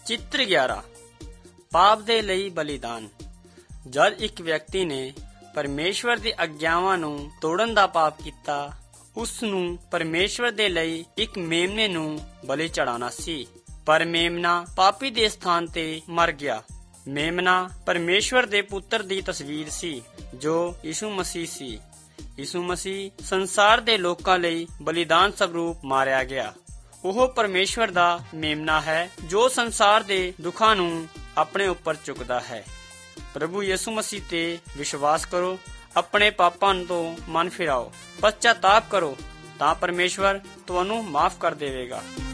ਚਿੱਤਰ 11 ਪਾਪ ਦੇ ਲਈ ਬਲੀਦਾਨ। ਜਦ ਇੱਕ ਵਿਅਕਤੀ ਨੇ ਪਰਮੇਸ਼ਵਰ ਦੀ ਆਗਿਆਵਾਂ ਨੂੰ ਤੋੜਨ ਦਾ ਪਾਪ ਕੀਤਾ, ਉਸ ਨੂੰ ਪਰਮੇਸ਼ਵਰ ਦੇ ਲਈ ਇੱਕ ਮੇਮਨੇ ਨੂੰ ਬਲੀ ਚੜਾਉਣਾ ਸੀ। ਪਰ ਮੇਮਨਾ ਪਾਪੀ ਦੇ ਸਥਾਨ ਤੇ ਮਰ ਗਿਆ। ਮੇਮਨਾ ਪਰਮੇਸ਼ਵਰ ਦੇ ਪੁੱਤਰ ਦੀ ਤਸਵੀਰ ਸੀ, ਜੋ ਯਿਸੂ ਮਸੀਹ ਸੀ। ਯਿਸੂ ਮਸੀਹ ਸੰਸਾਰ ਦੇ ਲੋਕਾਂ ਲਈ ਬਲੀਦਾਨ ਸਵਰੂਪ ਮਾਰਿਆ ਗਿਆ। ਉਹ ਪਰਮੇਸ਼ਵਰ ਦਾ ਮੇਮਨਾ ਹੈ, ਜੋ ਸੰਸਾਰ ਦੇ ਦੁੱਖਾਂ ਨੂੰ ਆਪਣੇ ਉੱਪਰ ਚੁੱਕਦਾ ਹੈ। ਪ੍ਰਭੂ ਯਿਸੂ ਮਸੀਹ ਤੇ ਵਿਸ਼ਵਾਸ ਕਰੋ, ਆਪਣੇ ਪਾਪਾਂ ਤੋਂ ਮਨ ਫਿਰਾਓ, ਪਛਤਾਤਾਪ ਕਰੋ, ਤਾਂ ਪਰਮੇਸ਼ਵਰ ਤੁਹਾਨੂੰ ਮਾਫ ਕਰ ਦੇਵੇਗਾ।